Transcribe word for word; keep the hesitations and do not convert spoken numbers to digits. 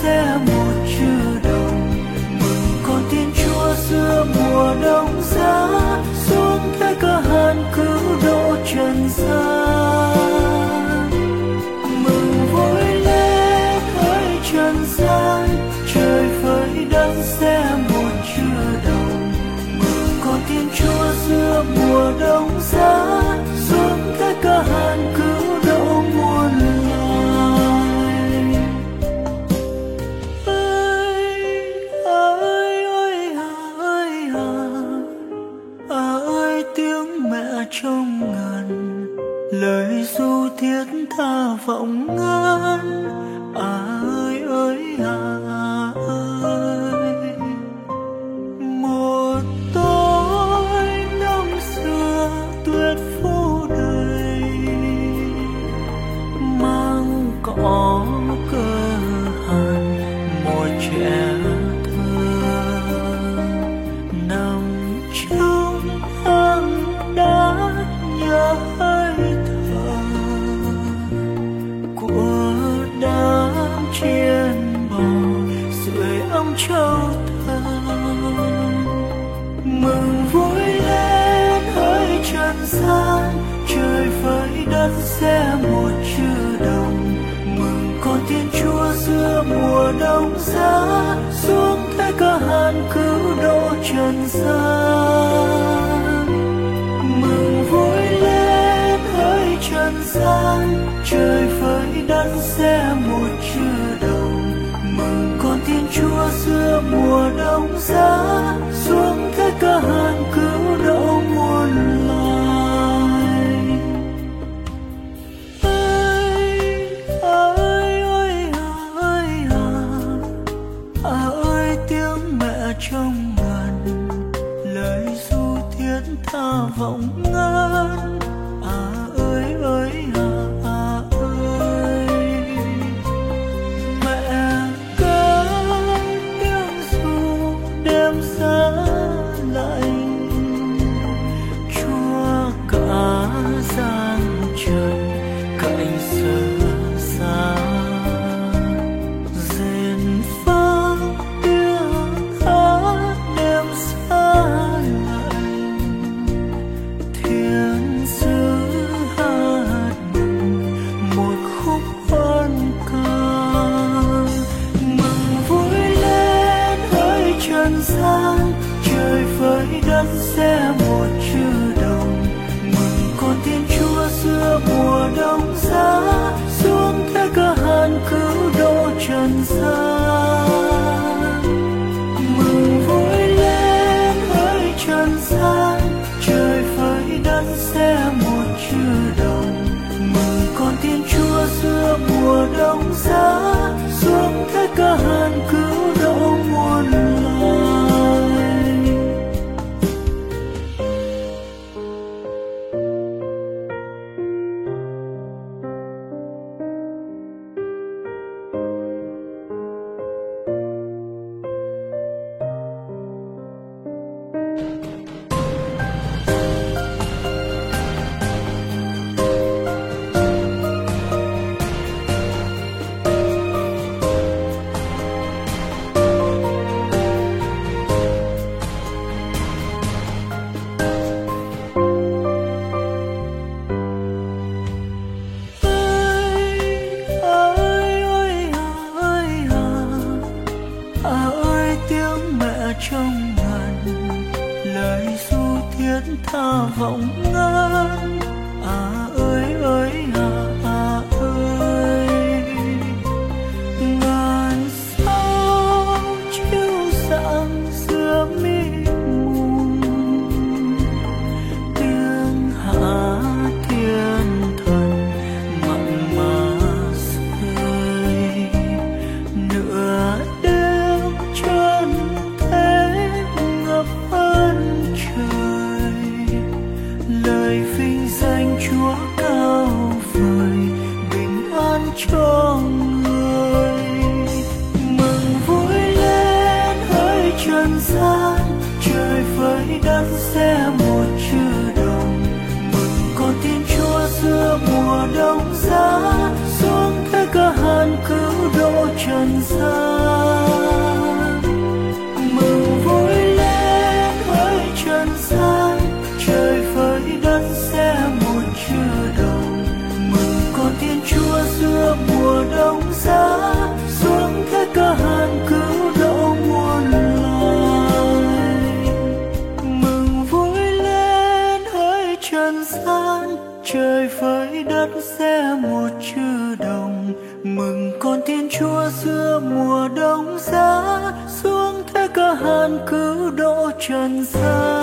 xe một chư đồng. Mừng con Thiên Chúa giữa mùa đông giá, xuống thế cơ hàn cứu độ trần gian. Mừng vui lên hỡi trần gian, trời với đất xe một chư đồng. Mừng con Thiên Chúa giữa mùa đông giá, xuống thế cơ hàn cứu độ muôn loài. Ơi ơi ơi à ơi tiếng mẹ trong ngần, lời ru thiết tha vọng ngân. À ơi ơi à ơi, một tối năm xưa tuyệt phú đầy, mang cỏ cơ hàn một trẻ thơ, nằm trong hang đá nhớ hơi thở của đám chiên bò sưởi ấm châu thơ. Mừng vui lên hỡi trần gian, trời với đất sẽ một chư đồng. Mừng con Thiên Chúa giữa mùa đông giá, xuống thế cơ hàn cứu độ trần gian. Mừng vui lên hỡi trần gian, trời với đất sẽ một chư đồng. Mừng con Thiên Chúa giữa mùa đông giá, xuống thế cơ hàn cứu độ muôn loài. Ơi ơi ơi à à ơi tiếng mẹ trong ngần, lời ru thiết tha vọng ngân. À ơi ơi à à ơi, mẹ cất tiếng ru đêm giá lạnh, chúa cả giang trần cạnh sơ xa. Rền vang tiếng hát đêm xa lạnh, thiên sứ hát mừng một khúc hoan ca. Mừng vui lên hỡi trần gian, trời với đất sẽ một chư đồng. Mừng con Thiên Chúa giữa mùa đông giá, xuống thế cơ hàn cứu độ trần gian. Mừng vui lên hỡi trần gian, trời với đất sẽ một chư đồng. Mừng con Thiên Chúa giữa mùa đông giá, xuống thế cơ hàn cứu độ muôn loài. Tha vọng ngân. À ơi ơi à à ơi, ngàn sao chiếu sáng giữa mịt mùng, tiếng hát thiên thần mặn mà rơi. Nửa đêm chân thế ngập ơn trời, lời vinh danh Chúa cao vời, bình an cho người. Mừng vui lên hỡi trần gian, trời với đất sẽ một chư đồng. Mừng con Thiên Chúa giữa mùa đông giá, xuống thế cơ hàn cứu độ trần gian. Mừng vui lên hỡi trần gian, trời với đất sẽ một chữ đồng. Mừng con Thiên Chúa giữa mùa đông giá, xuống thế cơ hàn cứu độ muôn loài. Mừng vui lên hỡi trần gian, trời với đất sẽ một chữ đồng. Mừng con Thiên Chúa giữa mùa đông giá, xuống thế cơ hàn cứu độ trần gian.